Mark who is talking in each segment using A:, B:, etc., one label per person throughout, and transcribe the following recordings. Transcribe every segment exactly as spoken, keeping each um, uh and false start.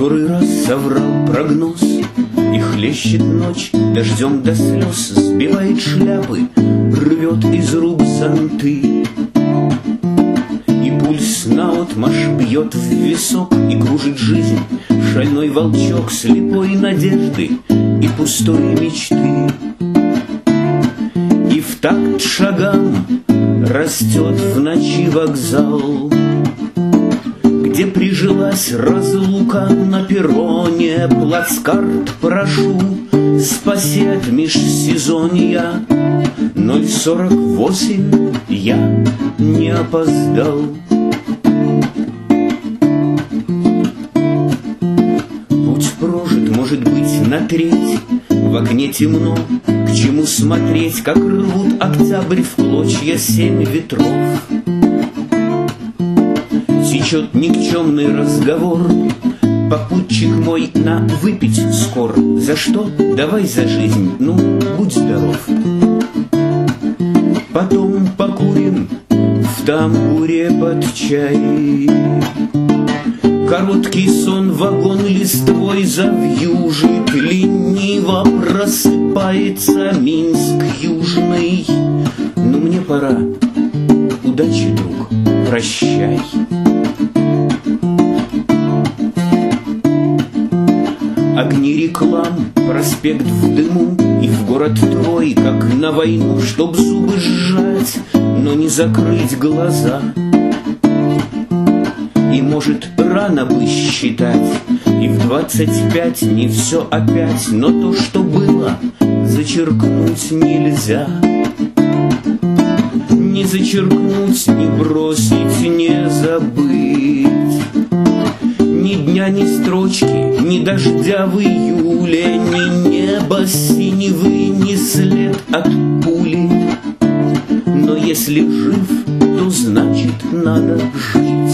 A: который раз соврал прогноз, и хлещет ночь дождем до слез, сбивает шляпы, рвет из рук зонты. И пульс наотмашь бьет в висок, и кружит жизнь шальной волчок слепой надежды и пустой мечты. И в такт шагам растет в ночи вокзал, где прижилась разлука на перроне. Плацкарт прошу, спаси от межсезонья. Ноль сорок восемь, я не опоздал. Путь прожит, может быть, на треть. В окне темно, к чему смотреть, как рвут октябрь в клочья семь ветров. Течет никчемный разговор, попутчик мой на выпить скор. За что? Давай за жизнь, ну, будь здоров. Потом покурим в тамбуре под чай. Короткий сон вагон листвой завьюжит, лениво просыпается Минск южный. Но мне пора, удачи, друг, прощай. Огни реклам, проспект в дыму, и в город твой, как на войну, чтоб зубы сжать, но не закрыть глаза. И, может, рано бы считать, и в двадцать пять не все опять, но то, что было, зачеркнуть нельзя. Не зачеркнуть, не бросить, не забыть. Ни дня, ни строчки, ни дождя в июле, ни неба синевы, ни след от пули. Но если жив, то значит надо жить.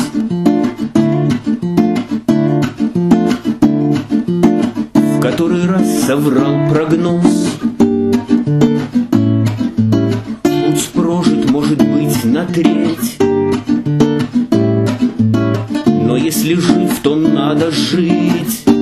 A: В который раз соврал прогноз. Путь прожит, может быть, на треть. Но если жив, то надо жить.